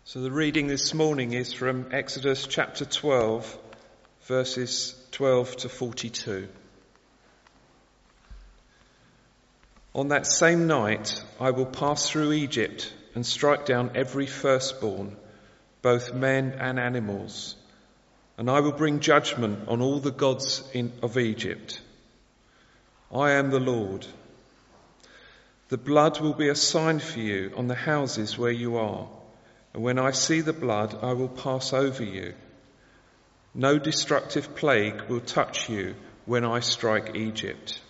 So the reading this morning is from Exodus chapter 12, verses 12 to 42. On that same night I will pass through Egypt and strike down every firstborn, both men and animals, and I will bring judgment on all the gods of Egypt. I am the Lord. The blood will be a sign for you on the houses where you are. And when I see the blood, I will pass over you. No destructive plague will touch you when I strike Egypt.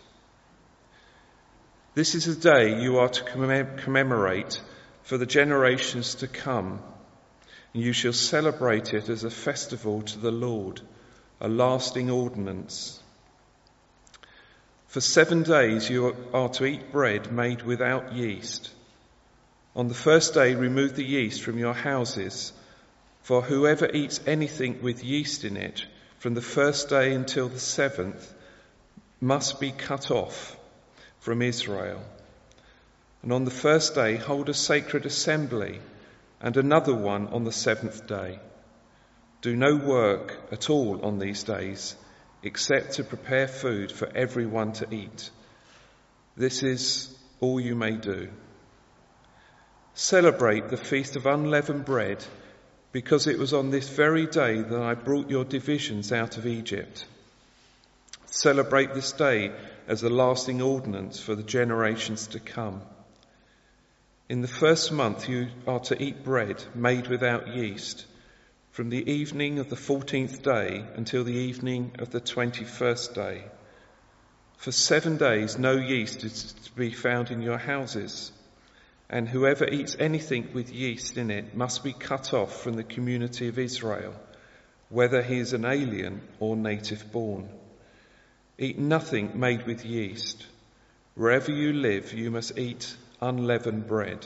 This is a day you are to commemorate for the generations to come. And you shall celebrate it as a festival to the Lord, a lasting ordinance. For 7 days you are to eat bread made without yeast. On the first day, remove the yeast from your houses, for whoever eats anything with yeast in it from the first day until the 7th must be cut off from Israel. And on the first day, hold a sacred assembly and another one on the 7th day. Do no work at all on these days, except to prepare food for everyone to eat. This is all you may do. Celebrate the Feast of Unleavened Bread, because it was on this very day that I brought your divisions out of Egypt. Celebrate this day as a lasting ordinance for the generations to come. In the first month you are to eat bread made without yeast, from the evening of the 14th day until the evening of the 21st day. For 7 days no yeast is to be found in your houses. And whoever eats anything with yeast in it must be cut off from the community of Israel, whether he is an alien or native born. Eat nothing made with yeast. Wherever you live, you must eat unleavened bread.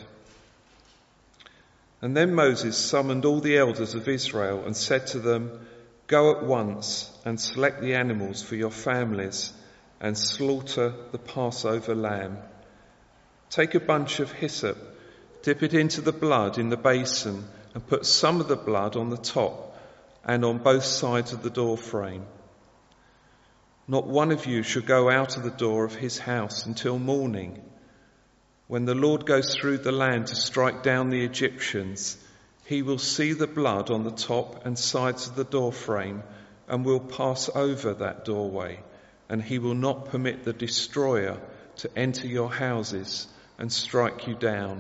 And then Moses summoned all the elders of Israel and said to them, Go at once and select the animals for your families and slaughter the Passover lamb. Take a bunch of hyssop, dip it into the blood in the basin, and put some of the blood on the top and on both sides of the door frame. Not one of you shall go out of the door of his house until morning. When the Lord goes through the land to strike down the Egyptians, he will see the blood on the top and sides of the door frame and will pass over that doorway, and he will not permit the destroyer to enter your houses and strike you down.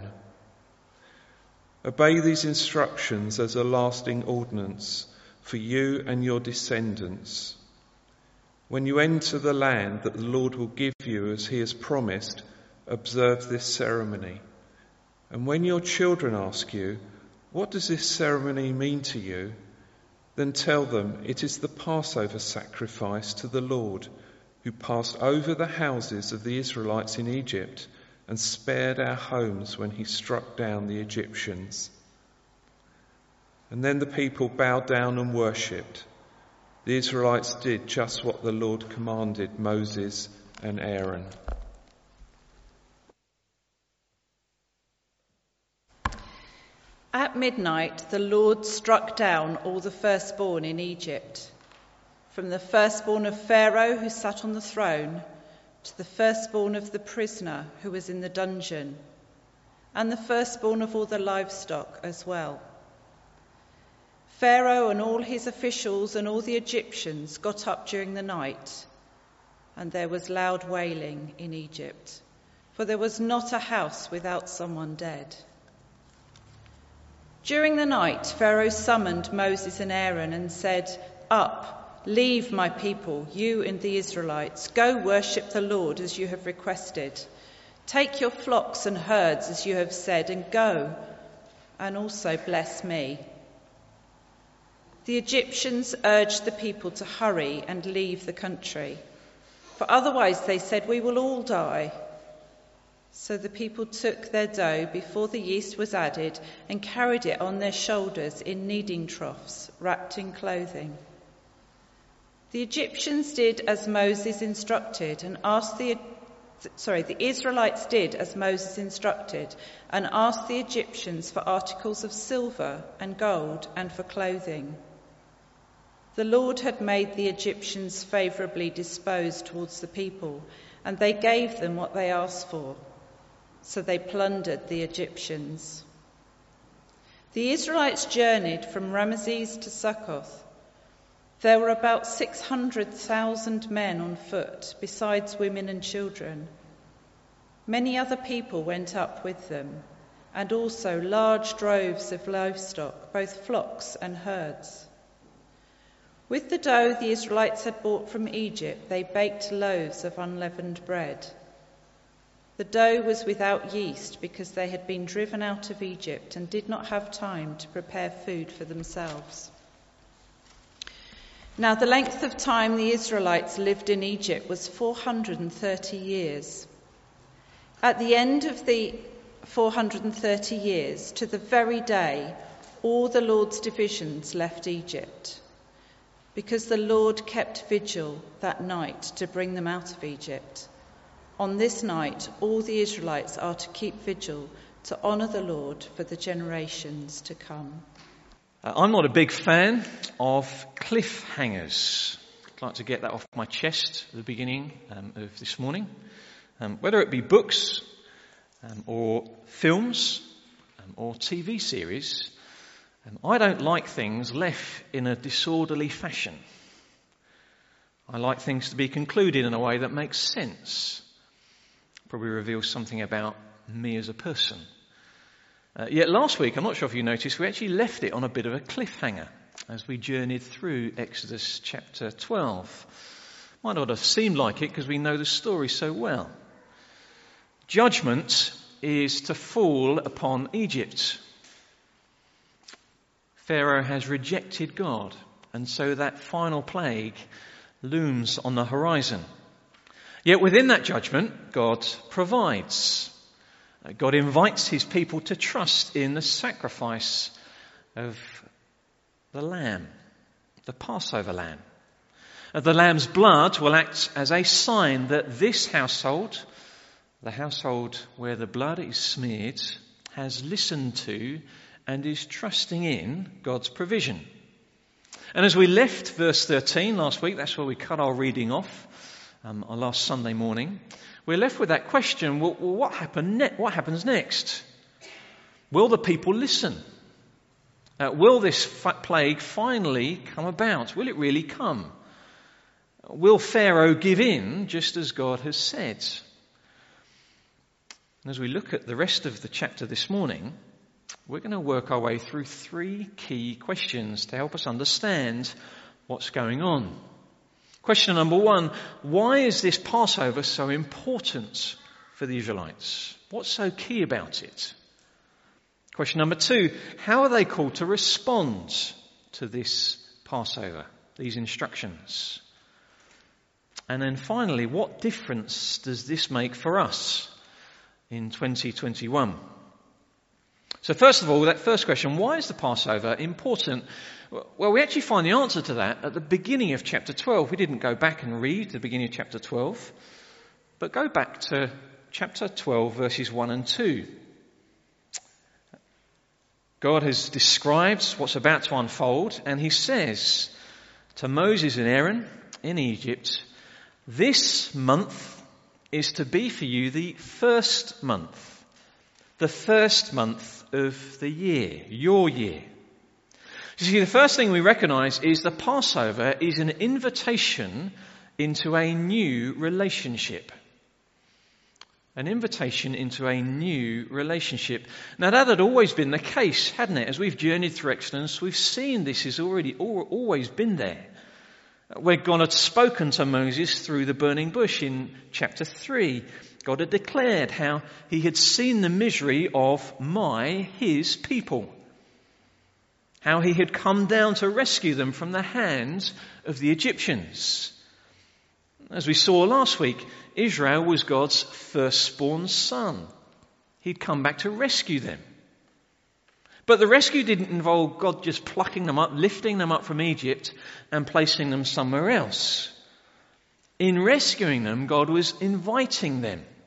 Obey these instructions as a lasting ordinance for you and your descendants. When you enter the land that the Lord will give you as he has promised, observe this ceremony. And when your children ask you, What does this ceremony mean to you? Then tell them it is the Passover sacrifice to the Lord, who passed over the houses of the Israelites in Egypt and spared our homes when he struck down the Egyptians. And then the people bowed down and worshipped. The Israelites did just what the Lord commanded Moses and Aaron. At midnight, the Lord struck down all the firstborn in Egypt, from the firstborn of Pharaoh who sat on the throne, to the firstborn of the prisoner who was in the dungeon, and the firstborn of all the livestock as well. Pharaoh and all his officials and all the Egyptians got up during the night, and there was loud wailing in Egypt, for there was not a house without someone dead. During the night, Pharaoh summoned Moses and Aaron and said, Up! Leave my people, you and the Israelites. Go worship the Lord as you have requested. Take your flocks and herds as you have said, and go, and also bless me. The Egyptians urged the people to hurry and leave the country, for otherwise, they said, we will all die. So the people took their dough before the yeast was added and carried it on their shoulders in kneading troughs, wrapped in clothing. The Egyptians did as Moses instructed and asked the the Israelites did as Moses instructed and asked the Egyptians for articles of silver and gold and for clothing. The Lord had made the Egyptians favourably disposed towards the people, and they gave them what they asked for. So they plundered the Egyptians. The Israelites journeyed from Ramesses to Succoth. There were about 600,000 men on foot, besides women and children. Many other people went up with them, and also large droves of livestock, both flocks and herds. With the dough the Israelites had brought from Egypt, they baked loaves of unleavened bread. The dough was without yeast because they had been driven out of Egypt and did not have time to prepare food for themselves. Now, the length of time the Israelites lived in Egypt was 430 years. At the end of the 430 years, to the very day, all the Lord's divisions left Egypt, because the Lord kept vigil that night to bring them out of Egypt. On this night, all the Israelites are to keep vigil to honour the Lord for the generations to come. I'm not a big fan of cliffhangers. I'd like to get that off my chest at the beginning of this morning. Whether it be books or films or TV series, I don't like things left in a disorderly fashion. I like things to be concluded in a way that makes sense. Probably reveals something about me as a person. Yet last week, I'm not sure if you noticed, we actually left it on a bit of a cliffhanger as we journeyed through Exodus chapter 12. Might not have seemed like it because we know the story so well. Judgment is to fall upon Egypt. Pharaoh has rejected God, and so that final plague looms on the horizon. Yet within that judgment, God provides. God invites his people to trust in the sacrifice of the lamb, the Passover lamb. The lamb's blood will act as a sign that this household, the household where the blood is smeared, has listened to and is trusting in God's provision. And as we left verse 13 last week, that's where we cut our reading off on last Sunday morning, we're left with that question, well, what happens next? Will the people listen? Will this plague finally come about? Will it really come? Will Pharaoh give in just as God has said? And as we look at the rest of the chapter this morning, we're going to work our way through three key questions to help us understand what's going on. Question number one, why is this Passover so important for the Israelites? What's so key about it? Question number two, how are they called to respond to this Passover, these instructions? And then finally, what difference does this make for us in 2021? So first of all, that first question, why is the Passover important? Well, we actually find the answer to that at the beginning of chapter 12. We didn't go back and read the beginning of chapter 12, but go back to chapter 12, verses 1 and 2. God has described what's about to unfold, and he says to Moses and Aaron in Egypt, "This month is to be for you the first month of the year, your year." You see, the first thing we recognize is the Passover is an invitation into a new relationship. An invitation into a new relationship. Now that had always been the case, hadn't it? As we've journeyed through Exodus, we've seen this has always been there. Where God had spoken to Moses through the burning bush in chapter 3. God had declared how he had seen the misery of his people. How he had come down to rescue them from the hands of the Egyptians. As we saw last week, Israel was God's firstborn son. He'd come back to rescue them. But the rescue didn't involve God just plucking them up, lifting them up from Egypt and placing them somewhere else. In rescuing them, God was inviting them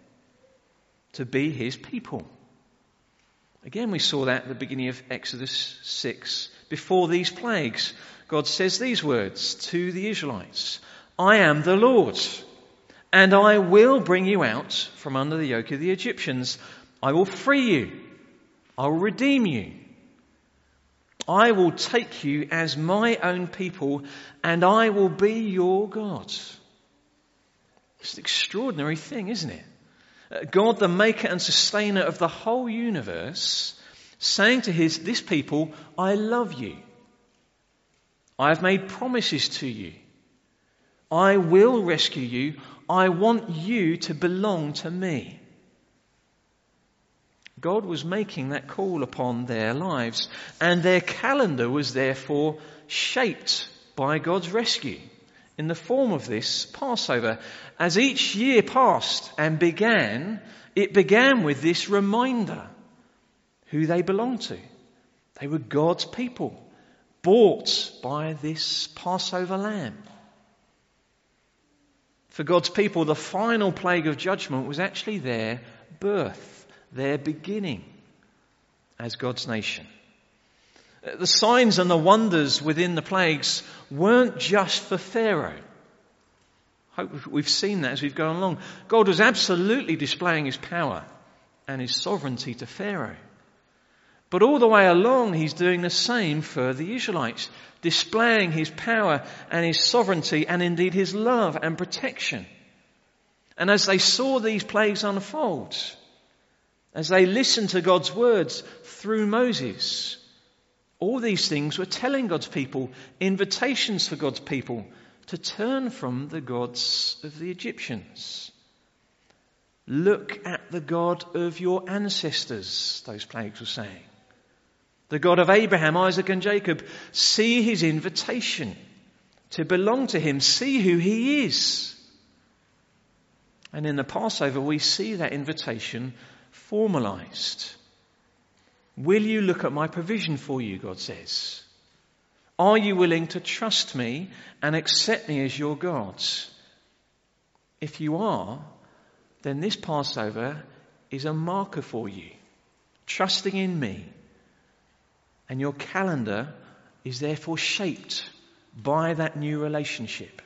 to be his people. Again, we saw that at the beginning of Exodus 6. Before these plagues, God says these words to the Israelites: I am the Lord, and I will bring you out from under the yoke of the Egyptians. I will free you. I will redeem you. I will take you as my own people, and I will be your God. It's an extraordinary thing, isn't it? God, the maker and sustainer of the whole universe, saying to this people, I love you. I have made promises to you. I will rescue you. I want you to belong to me. God was making that call upon their lives, and their calendar was therefore shaped by God's rescue in the form of this Passover. As each year passed and it began with this reminder who they belonged to. They were God's people, bought by this Passover lamb. For God's people, the final plague of judgment was actually their birth, their beginning as God's nation. The signs and the wonders within the plagues weren't just for Pharaoh. I hope we've seen that as we've gone along. God was absolutely displaying his power and his sovereignty to Pharaoh. But all the way along, he's doing the same for the Israelites, displaying his power and his sovereignty and indeed his love and protection. And as they saw these plagues unfold, as they listened to God's words through Moses, all these things were telling God's people, invitations for God's people to turn from the gods of the Egyptians. Look at the God of your ancestors, those plagues were saying. The God of Abraham, Isaac and Jacob. See his invitation to belong to him. See who he is. And in the Passover we see that invitation formalized. Will you look at my provision for you, God says? Are you willing to trust me and accept me as your God? If you are, then this Passover is a marker for you. Trusting in me. And your calendar is therefore shaped by that new relationship.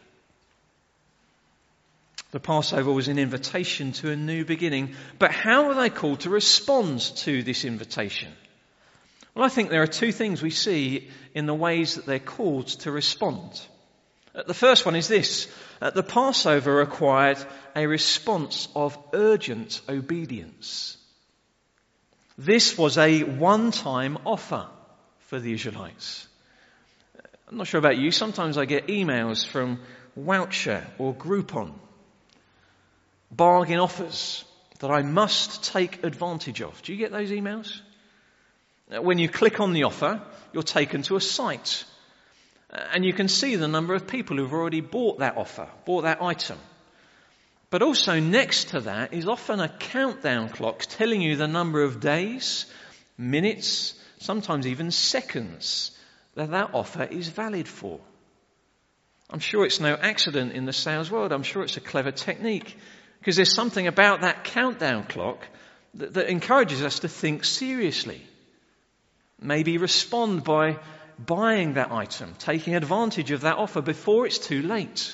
The Passover was an invitation to a new beginning. But how are they called to respond to this invitation? Well, I think there are two things we see in the ways that they're called to respond. The first one is this. The Passover required a response of urgent obedience. This was a one-time offer for the Israelites. I'm not sure about you. Sometimes I get emails from Woucher or Groupon. Bargain offers that I must take advantage of. Do you get those emails? When you click on the offer, you're taken to a site. And you can see the number of people who've already bought that offer, bought that item. But also next to that is often a countdown clock telling you the number of days, minutes, sometimes even seconds that offer is valid for. I'm sure it's no accident in the sales world. I'm sure it's a clever technique. Because there's something about that countdown clock that encourages us to think seriously. Maybe respond by buying that item, taking advantage of that offer before it's too late.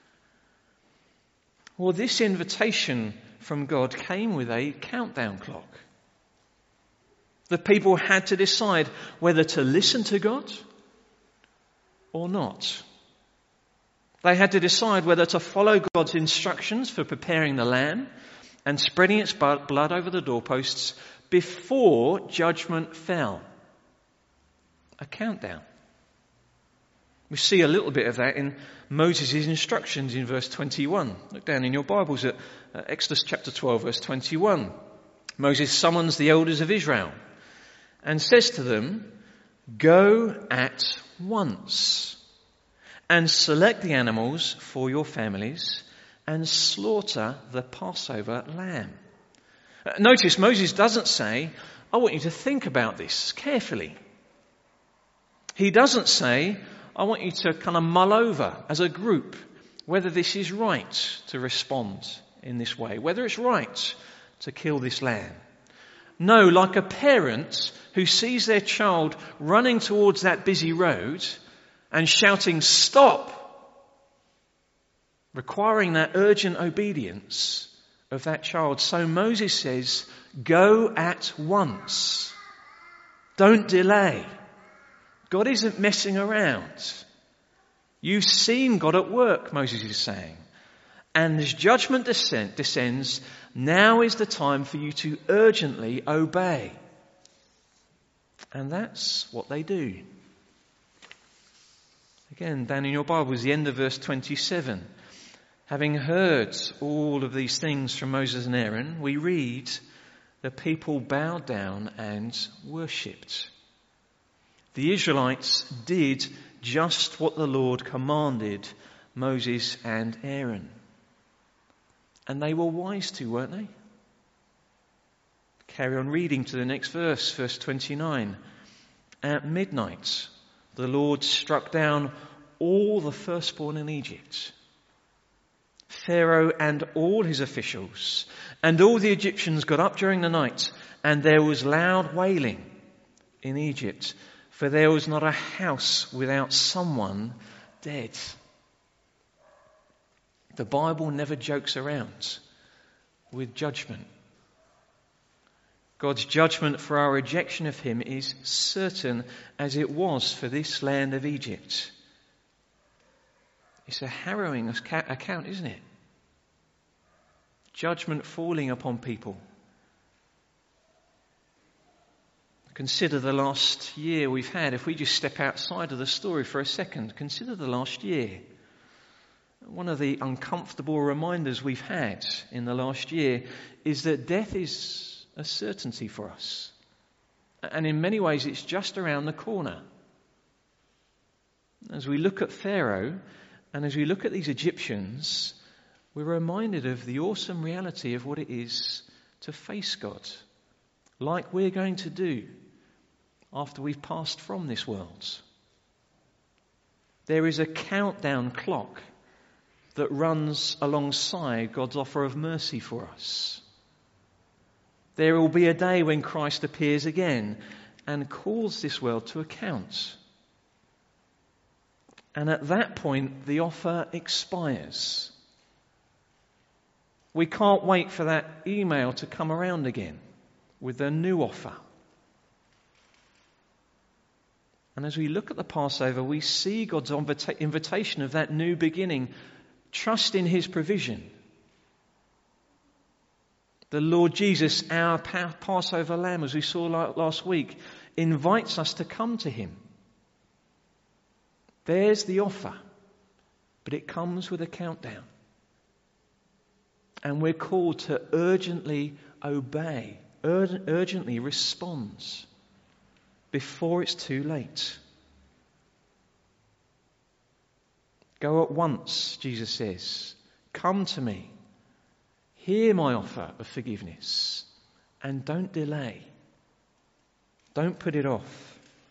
Well, this invitation from God came with a countdown clock. The people had to decide whether to listen to God or not. They had to decide whether to follow God's instructions for preparing the lamb and spreading its blood over the doorposts before judgment fell. A countdown. We see a little bit of that in Moses' instructions in verse 21. Look down in your Bibles at Exodus chapter 12, verse 21. Moses summons the elders of Israel and says to them, "Go at once and select the animals for your families and slaughter the Passover lamb." Notice Moses doesn't say, "I want you to think about this carefully." He doesn't say, "I want you to kind of mull over as a group whether this is right to respond in this way, whether it's right to kill this lamb. No, like a parent who sees their child running towards that busy road and shouting, "Stop!" requiring that urgent obedience of that child. So Moses says, go at once. Don't delay. God isn't messing around. You've seen God at work, Moses is saying. And as judgment descends, now is the time for you to urgently obey. And that's what they do. Again, down in your Bibles, the end of verse 27. Having heard all of these things from Moses and Aaron, we read, the people bowed down and worshipped. The Israelites did just what the Lord commanded Moses and Aaron. And they were wise to, weren't they? Carry on reading to the next verse, verse 29. At midnight, the Lord struck down all the firstborn in Egypt. Pharaoh and all his officials, and all the Egyptians got up during the night, and there was loud wailing in Egypt, for there was not a house without someone dead. The Bible never jokes around with judgment. God's judgment for our rejection of him is certain, as it was for this land of Egypt. It's a harrowing account, isn't it? Judgment falling upon people. Consider the last year we've had. If we just step outside of the story for a second, consider the last year. One of the uncomfortable reminders we've had in the last year is that death is a certainty for us. And in many ways it's just around the corner. As we look at Pharaoh and as we look at these Egyptians, we're reminded of the awesome reality of what it is to face God, like we're going to do after we've passed from this world. There is a countdown clock that runs alongside God's offer of mercy for us. There will be a day when Christ appears again and calls this world to account. And at that point, the offer expires. We can't wait for that email to come around again with a new offer. And as we look at the Passover, we see God's invitation of that new beginning. Trust in his provision. The Lord Jesus, our Passover lamb, as we saw last week, invites us to come to him. There's the offer, but it comes with a countdown. And we're called to urgently obey, urgently respond before it's too late. Go at once, Jesus says. Come to me. Hear my offer of forgiveness. And don't delay. Don't put it off.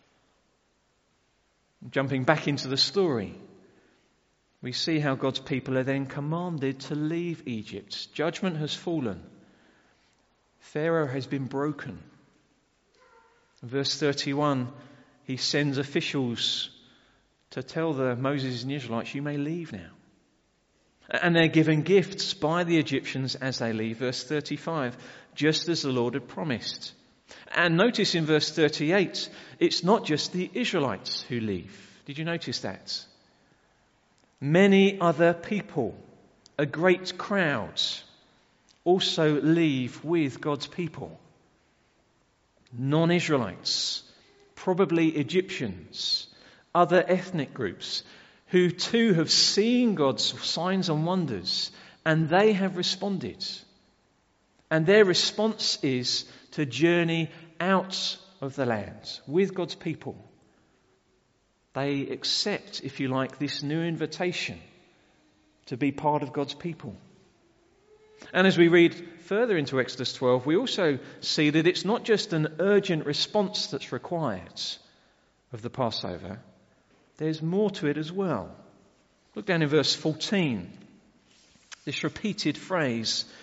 Jumping back into the story, we see how God's people are then commanded to leave Egypt. Judgment has fallen. Pharaoh has been broken. In verse 31, he sends officials to tell Moses and the Israelites, you may leave now. And they're given gifts by the Egyptians as they leave. Verse 35, just as the Lord had promised. And notice in verse 38, it's not just the Israelites who leave. Did you notice that? Many other people, a great crowd, also leave with God's people. Non-Israelites, probably Egyptians, other ethnic groups, who too have seen God's signs and wonders, and they have responded. And their response is to journey out of the land with God's people. They accept, if you like, this new invitation to be part of God's people. And as we read further into Exodus 12, we also see that it's not just an urgent response that's required of the Passover. There's more to it as well. Look down in verse 14. This repeated phrase,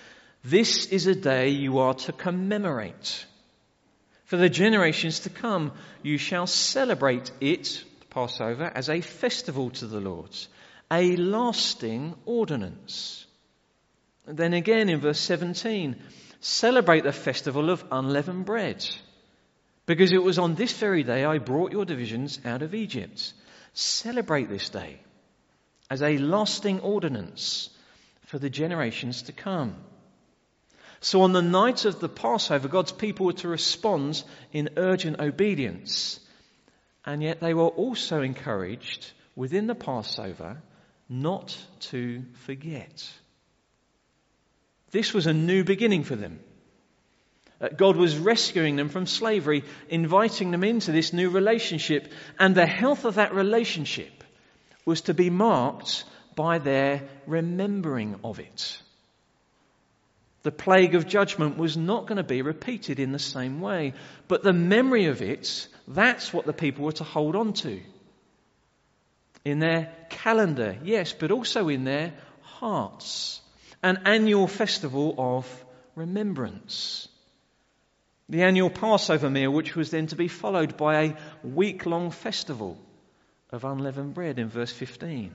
This is a day you are to commemorate. For the generations to come, you shall celebrate it, the Passover, as a festival to the Lord, a lasting ordinance. And then again in verse 17, celebrate the festival of unleavened bread, because it was on this very day I brought your divisions out of Egypt. Celebrate this day as a lasting ordinance for the generations to come. So on the night of the Passover, God's people were to respond in urgent obedience. And yet they were also encouraged within the Passover not to forget. This was a new beginning for them. God was rescuing them from slavery, inviting them into this new relationship, and the health of that relationship was to be marked by their remembering of it. The plague of judgment was not going to be repeated in the same way, but the memory of it, that's what the people were to hold on to. In their calendar, yes, but also in their hearts. An annual festival of remembrance. The annual Passover meal, which was then to be followed by a week-long festival of unleavened bread in verse 15.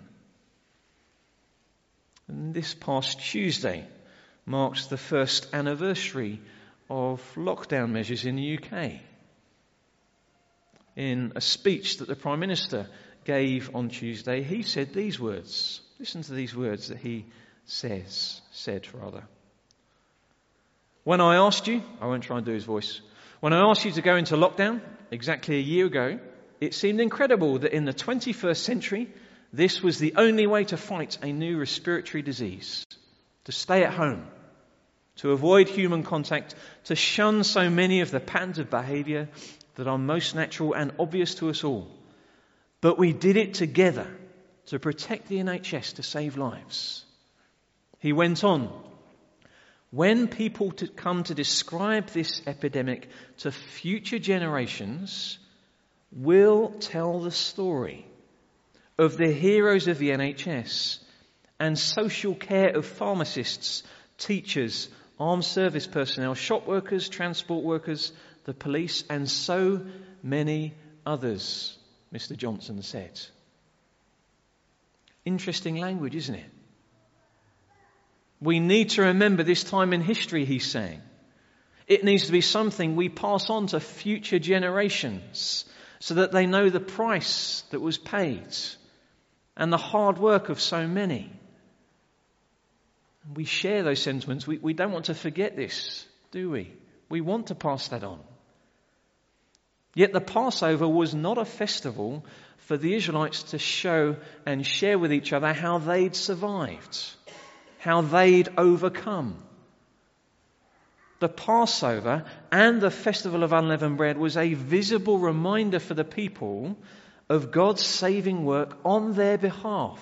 And this past Tuesday marks the first anniversary of lockdown measures in the UK. In a speech that the Prime Minister gave on Tuesday, he said these words. Listen to these words that he said. When I asked you, I won't try and do his voice. When I asked you to go into lockdown exactly a year ago, it seemed incredible that in the 21st century, this was the only way to fight a new respiratory disease. To stay at home, to avoid human contact, to shun so many of the patterns of behaviour that are most natural and obvious to us all. But we did it together to protect the NHS, to save lives. He went on, when people come to describe this epidemic to future generations, we'll tell the story of the heroes of the NHS and social care of pharmacists, teachers, armed service personnel, shop workers, transport workers, the police, and so many others, Mr. Johnson said. Interesting language, isn't it? We need to remember this time in history, he's saying. It needs to be something we pass on to future generations so that they know the price that was paid and the hard work of so many. We share those sentiments. We don't want to forget this, do we? We want to pass that on. Yet the Passover was not a festival for the Israelites to show and share with each other how they'd survived, how they'd overcome. The Passover and the Festival of Unleavened Bread was a visible reminder for the people of God's saving work on their behalf.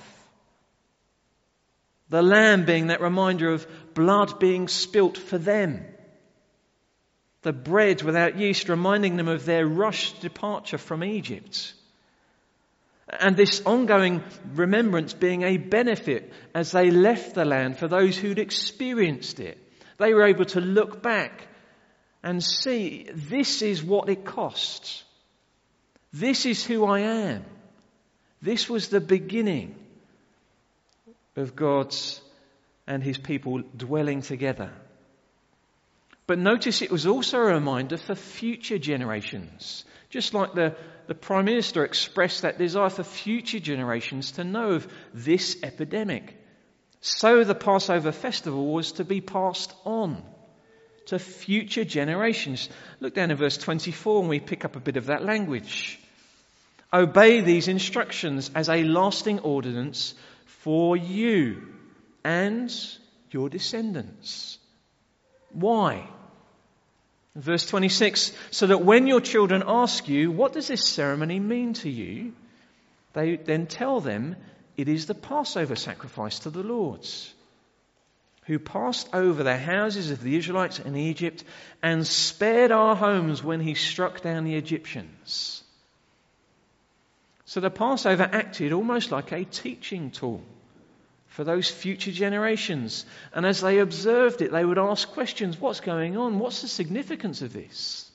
The lamb being that reminder of blood being spilt for them. The bread without yeast reminding them of their rushed departure from Egypt. And this ongoing remembrance being a benefit as they left the land for those who'd experienced it. They were able to look back and see, this is what it cost. This is who I am. This was the beginning of God's and his people dwelling together. But notice it was also a reminder for future generations. Just like the Prime Minister expressed that desire for future generations to know of this epidemic. So the Passover festival was to be passed on to future generations. Look down in verse 24 and we pick up a bit of that language. Obey these instructions as a lasting ordinance for you and your descendants. Why? Verse 26, so that when your children ask you, what does this ceremony mean to you? They then tell them, it is the Passover sacrifice to the Lord, who passed over the houses of the Israelites in Egypt and spared our homes when he struck down the Egyptians. So the Passover acted almost like a teaching tool for those future generations. And as they observed it, they would ask questions. What's going on? What's the significance of this?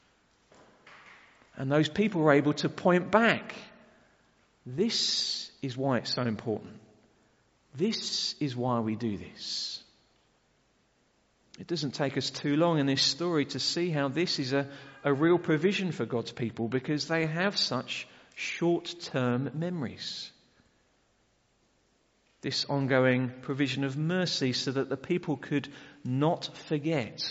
And those people were able to point back. This is why it's so important. This is why we do this. It doesn't take us too long in this story to see how this is a real provision for God's people, because they have such short-term memories. This ongoing provision of mercy so that the people could not forget.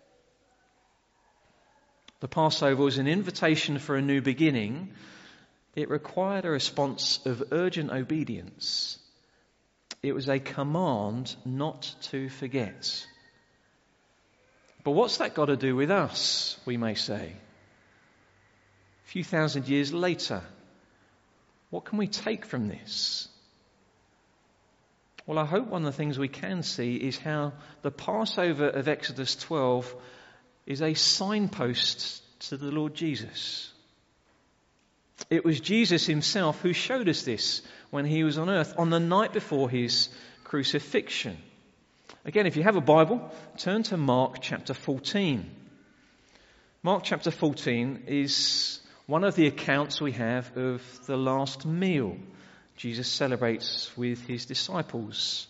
The Passover was an invitation for a new beginning. It required a response of urgent obedience. It was a command not to forget. But what's that got to do with us, we may say? A few thousand years later, what can we take from this? Well, I hope one of the things we can see is how the Passover of Exodus 12 is a signpost to the Lord Jesus. It was Jesus himself who showed us this when he was on earth, on the night before his crucifixion. Again, if you have a Bible, turn to Mark chapter 14. Mark chapter 14 is one of the accounts we have of the last meal Jesus celebrates with his disciples.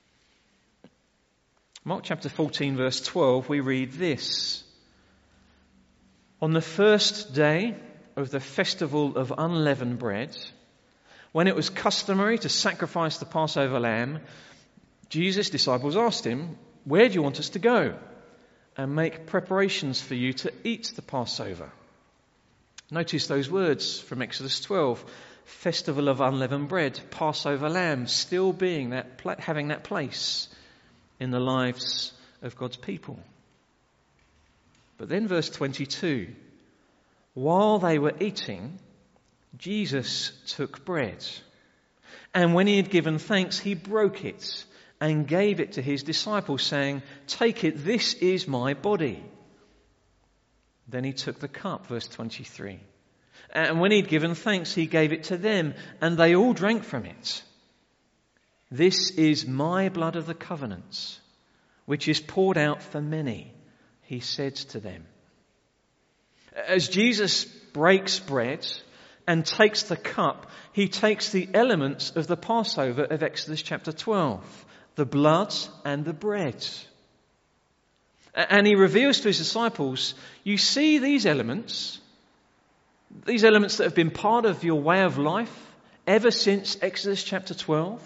Mark chapter 14 verse 12, we read this. On the first day of the festival of unleavened bread, when it was customary to sacrifice the Passover lamb, Jesus' disciples asked him, "Where do you want us to go and make preparations for you to eat the Passover?" Notice those words from Exodus 12. Festival of unleavened bread, Passover lamb, still being having that place in the lives of God's people. But then verse 22, while they were eating, Jesus took bread, and when he had given thanks, he broke it and gave it to his disciples, saying, "Take it, this is my body." Then he took the cup, verse 23. And when he'd given thanks, he gave it to them, and they all drank from it. "This is my blood of the covenant, which is poured out for many," he said to them. As Jesus breaks bread and takes the cup, he takes the elements of the Passover of Exodus chapter 12, the blood and the bread. And he reveals to his disciples, you see these elements that have been part of your way of life ever since Exodus chapter 12,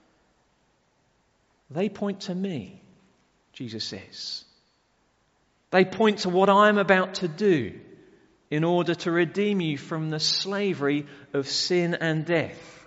they point to me, Jesus says. They point to what I'm about to do in order to redeem you from the slavery of sin and death.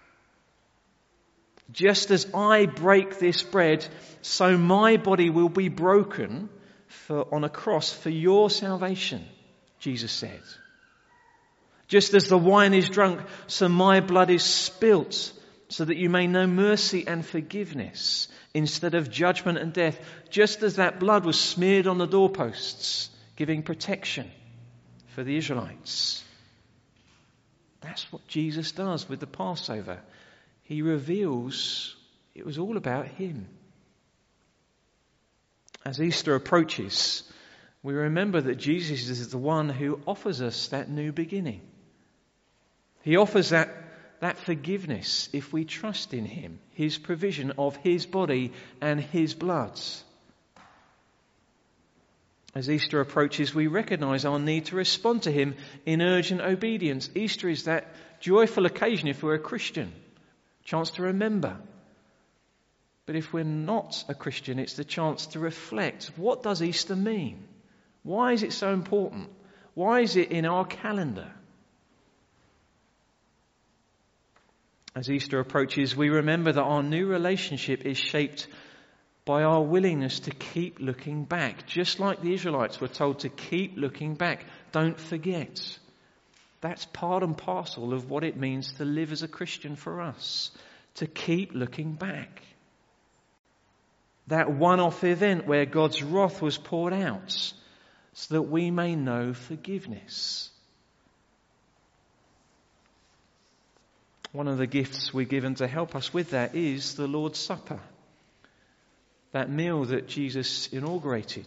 Just as I break this bread, so my body will be broken on a cross for your salvation, Jesus said. Just as the wine is drunk, so my blood is spilt, so that you may know mercy and forgiveness instead of judgment and death. Just as that blood was smeared on the doorposts, giving protection for the Israelites. That's what Jesus does with the Passover. He reveals it was all about him. As Easter approaches, we remember that Jesus is the one who offers us that new beginning. He offers that forgiveness if we trust in him, his provision of his body and his blood. As Easter approaches, we recognise our need to respond to him in urgent obedience. Easter is that joyful occasion if we're a Christian, chance to remember. But if we're not a Christian, it's the chance to reflect. What does Easter mean? Why is it so important? Why is it in our calendar? As Easter approaches, we remember that our new relationship is shaped by our willingness to keep looking back. Just like the Israelites were told to keep looking back. Don't forget. That's part and parcel of what it means to live as a Christian for us. To keep looking back. That one-off event where God's wrath was poured out so that we may know forgiveness. One of the gifts we're given to help us with that is the Lord's Supper, that meal that Jesus inaugurated.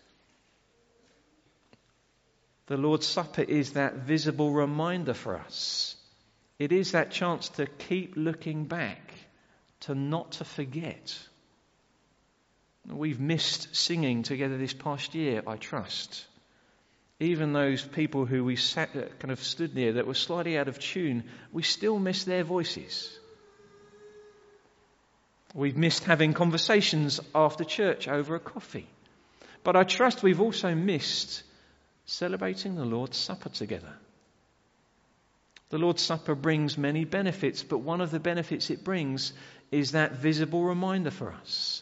The Lord's Supper is that visible reminder for us. It is that chance to keep looking back, to not to forget. We've missed singing together this past year, I trust. Even those people who we stood near that were slightly out of tune, we still miss their voices. We've missed having conversations after church over a coffee. But I trust we've also missed celebrating the Lord's Supper together. The Lord's Supper brings many benefits, but one of the benefits it brings is that visible reminder for us.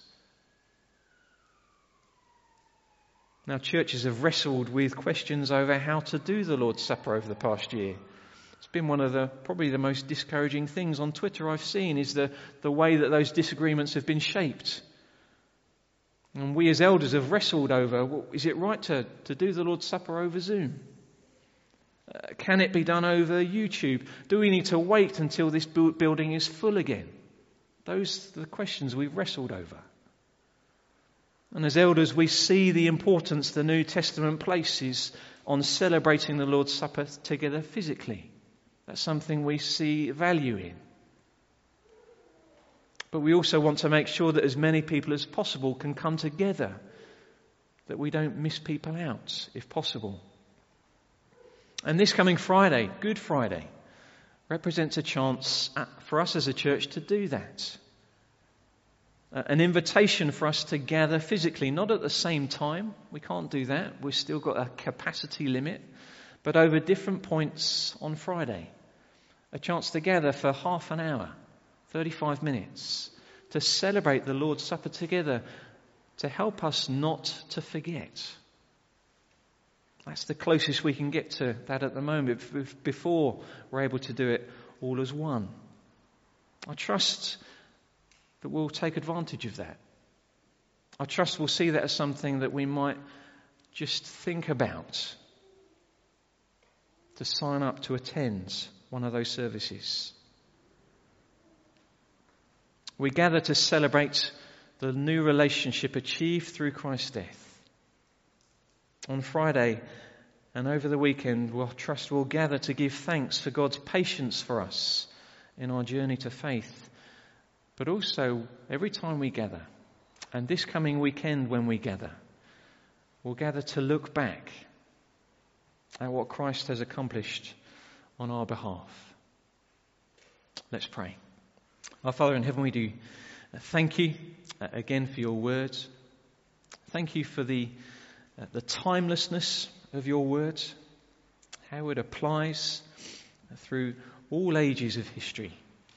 Now, churches have wrestled with questions over how to do the Lord's Supper over the past year. It's been one of probably the most discouraging things on Twitter I've seen is the way that those disagreements have been shaped. And we as elders have wrestled over, well, is it right to do the Lord's Supper over Zoom? Can it be done over YouTube? Do we need to wait until this building is full again? Those are the questions we've wrestled over. And as elders, we see the importance the New Testament places on celebrating the Lord's Supper together physically. That's something we see value in. But we also want to make sure that as many people as possible can come together, that we don't miss people out, if possible. And this coming Friday, Good Friday, represents a chance for us as a church to do that. An invitation for us to gather physically, not at the same time. We can't do that. We've still got a capacity limit. But over different points on Friday. A chance to gather for half an hour, 35 minutes, to celebrate the Lord's Supper together, to help us not to forget. That's the closest we can get to that at the moment before we're able to do it all as one. I trust that we'll take advantage of that. I trust we'll see that as something that we might just think about, to sign up to attend one of those services. We gather to celebrate the new relationship achieved through Christ's death. On Friday and over the weekend, we'll gather to give thanks for God's patience for us in our journey to faith. But also, every time we gather, and this coming weekend when we gather, we'll gather to look back at what Christ has accomplished on our behalf. Let's pray. Our Father in heaven, we do thank you again for your words. Thank you for the timelessness of your words, how it applies through all ages of history.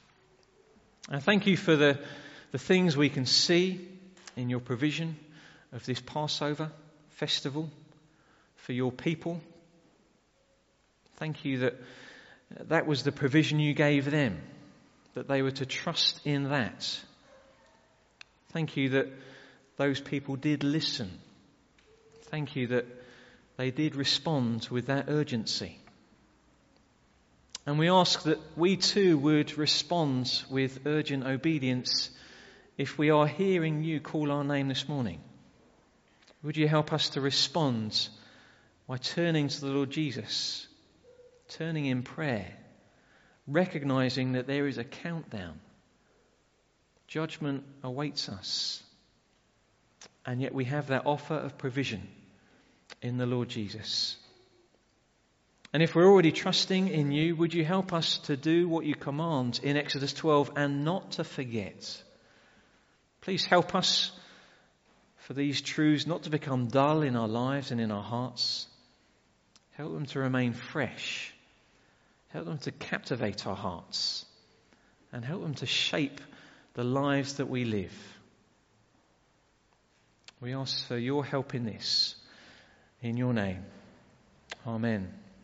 And thank you for the things we can see in your provision of this Passover festival for your people. Thank you that was the provision you gave them, that they were to trust in that. Thank you that those people did listen. Thank you that they did respond with that urgency. And we ask that we too would respond with urgent obedience if we are hearing you call our name this morning. Would you help us to respond by turning to the Lord Jesus, turning in prayer, recognizing that there is a countdown. Judgment awaits us. And yet we have that offer of provision in the Lord Jesus. And if we're already trusting in you, would you help us to do what you command in Exodus 12 and not to forget? Please help us for these truths not to become dull in our lives and in our hearts. Help them to remain fresh. Help them to captivate our hearts. And help them to shape the lives that we live. We ask for your help in this. In your name. Amen.